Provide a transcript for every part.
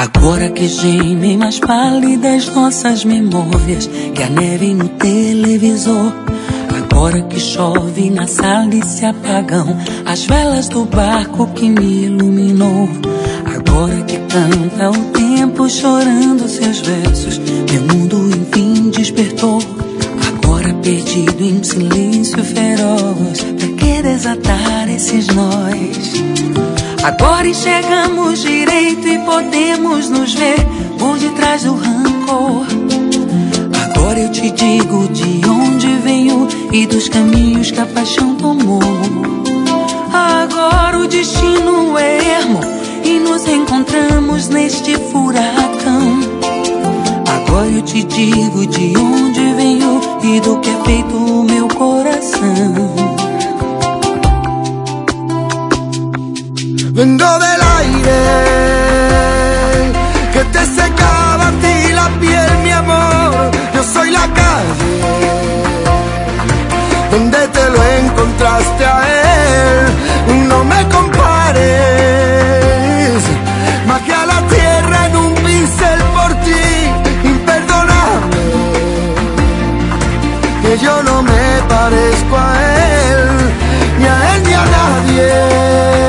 Agora que gemem mais pálidas nossas memórias que a neve no televisor. Agora que chove na sala e se apagam as velas do barco que me iluminou. Agora que canta o tempo chorando seus versos, meu mundo enfim despertou. Agora perdido em silêncio feroz, pra que desatar esses nós? Agora enxergamos direito e podemos nos ver por detrás do rancor. Agora eu te digo de onde venho e dos caminhos que a paixão tomou. Agora o destino é ermo e nos encontramos neste furacão. Agora eu te digo de onde venho e do que é feito o meu coração. Vengo del aire que te secaba a ti la piel, mi amor. Yo soy la calle donde te lo encontraste a él. No me compares, magia a la tierra en un pincel por ti, imperdonable. Que yo no me parezco a él, ni a él ni a nadie.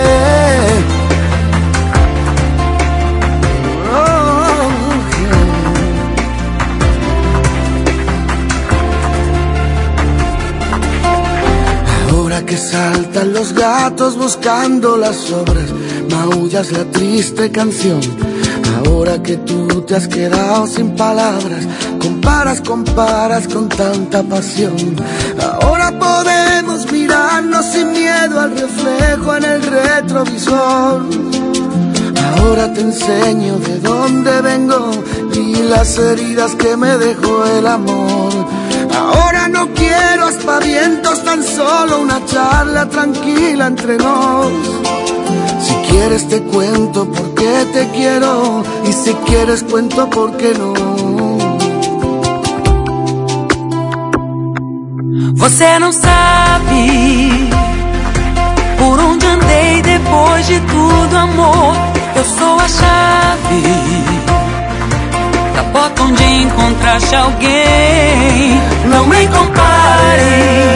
Que saltan los gatos buscando las sobras, maullas la triste canción. Ahora que tú te has quedado sin palabras, comparas con tanta pasión. Ahora podemos mirarnos sin miedo al reflejo en el retrovisor. Ahora te enseño de dónde vengo y las heridas que me dejó el amor. Ahora no quiero aspavientos, tan solo una charla tranquila entre nos. Si quieres te cuento por qué te quiero, y si quieres cuento por qué no. Você não sabe por onde andei depois de tudo, amor. Eu sou a chave da porta onde encontraste alguém. Não me compares,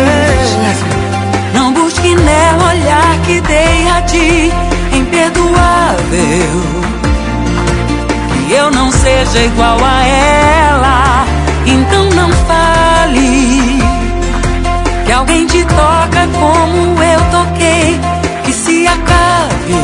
não busque nela olhar que dei a ti, imperdoável. Que eu não seja igual a ela, então não fale que alguém te toca como eu toquei. Que se acabe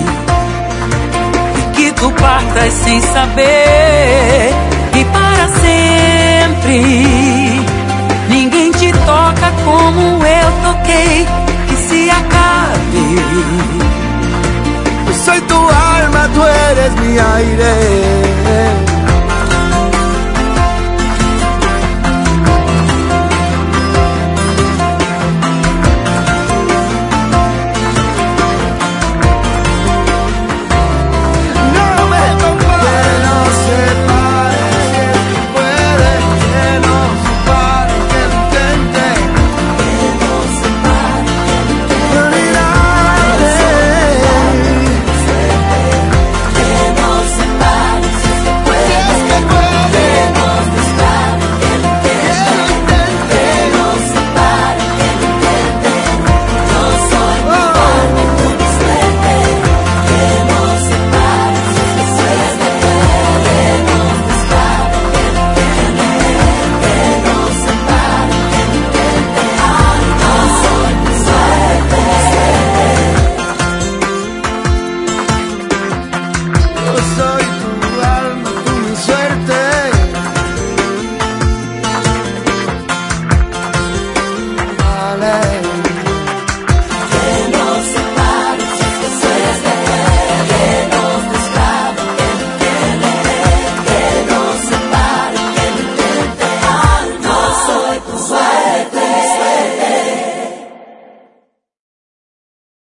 e que tu partas sem saber, e para sempre ninguém te toca como eu toquei. Que se acabe. Soy tu alma, tú eres mi aire.